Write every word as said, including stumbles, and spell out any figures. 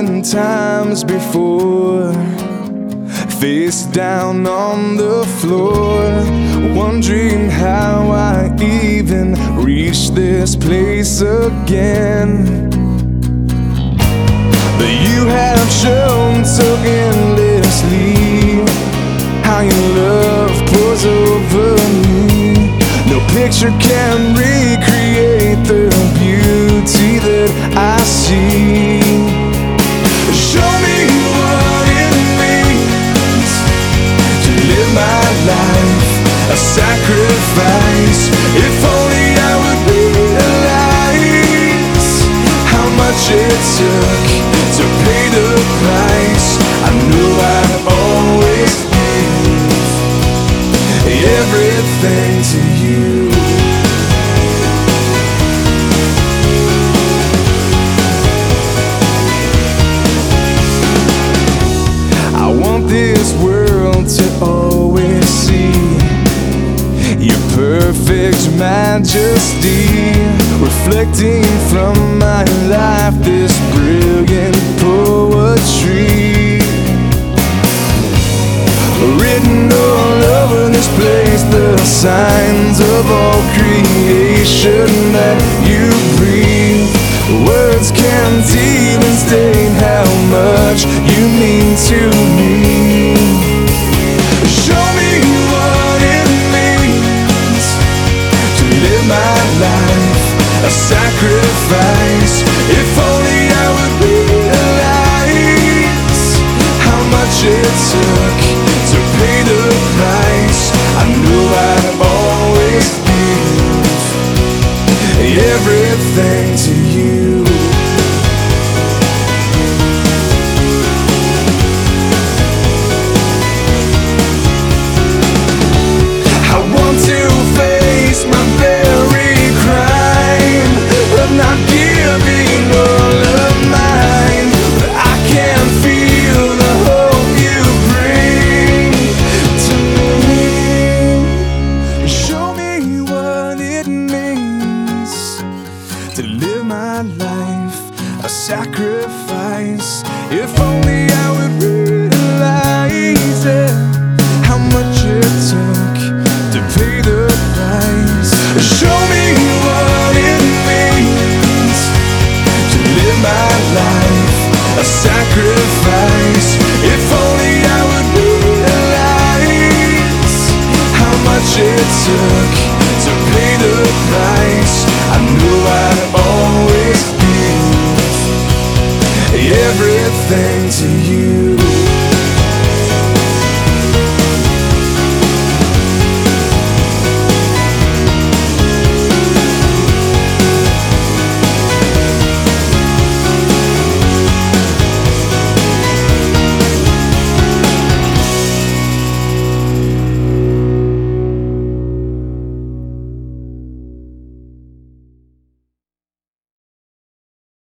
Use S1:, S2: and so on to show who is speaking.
S1: thousand times before, face down on the floor, wondering how I even reached this place again. But you have shown so endlessly how your love pours over me. No picture can recreate the beauty that I see. Show me what it means to live my life a sacrifice. If only I would realize how much it took to pay the price. I knew I'd always give everything to you. I want this world to always see your perfect majesty, reflecting from my life this brilliant poetry. Written all over this place, the signs of all creation that you breathe. Words can't even state how much you mean to me. Show me what it means to live my life a sacrifice. If only I would realize how much it took to pay the price. I knew I'd always give everything to you. I want to face my very crime of not giving all of mine, but I can feel the hope you bring to me. Show me what it means to live my life a sacrifice. If only I would realize it, how much it took to pay the price. Show me what it means to live my life a sacrifice. If only I would realize how much it took to pay the price. I knew I'd always give everything to you.